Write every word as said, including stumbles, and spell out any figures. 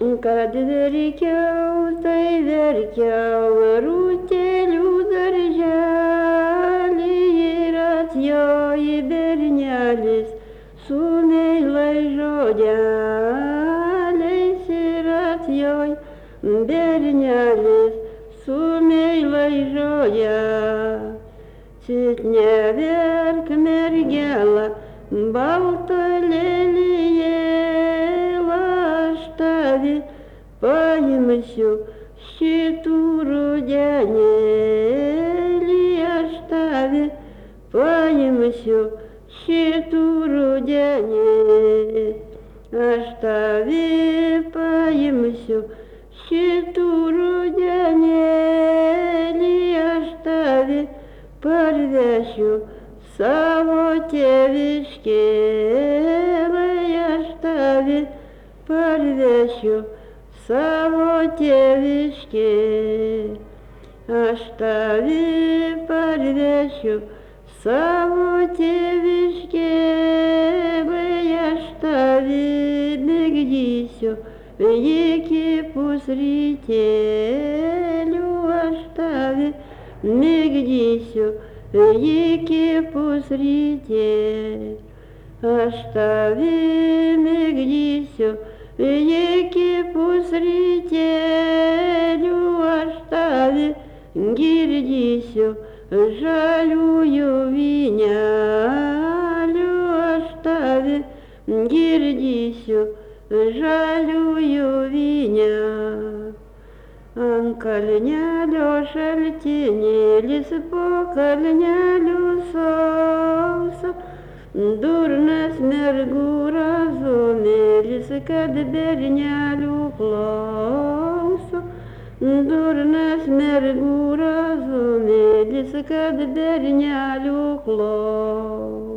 Kad verkiau, tai verkiau rūtelių darželį ir atjoji bernelis su meilai žodeliais ir atjoji bernelis su meilai žodeliais. Cit neverk mergela, balta lelijėla, aš tavį paimsiu šitų rudenėlį, aš tavį paimsiu šitų rudenėlį, aš tavį paimsiu šitų rudenėlį, aš tavį parvešiu savo tėviškėlai, aš tavį parvešiu savo tėviškėlai, aš tavį parvešiu savo tėviškėlai, aš tavį migdysiu iki pusrytėlių, aš tavį migdysiu iki pusrytėlių, aš tavį migdysiu iki pusrytėlių, aš tavį girdysiu žaliųjų vynelių, aš tavį girdysiu žaliųjų vynelių. Ant kalnelio šaltinėlis, po kalneliu sausa, durnas mergų razumėlis, kad bernelių klauso, durnas mergų razumėlis, kad bernelių klauso.